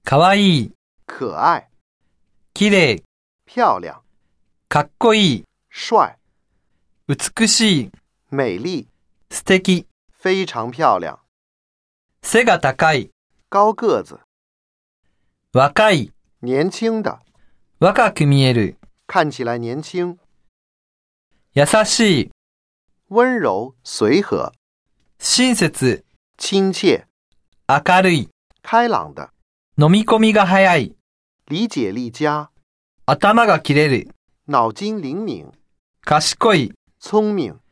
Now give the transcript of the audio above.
かわいい、 可愛、 きれい、 漂亮、 かっこいい、 帅、 美しい、 美丽、 素敵、 非常漂亮、 背が高い、 高个子、 若い、 年轻的、 若く見える、 看起来年轻、 優しい、 温柔、随和、 親切、 亲切、 明るい、 开朗的、 飲み込みが早い、 理解力佳、 頭が切れる、 脑筋灵敏、 賢い、 聪明。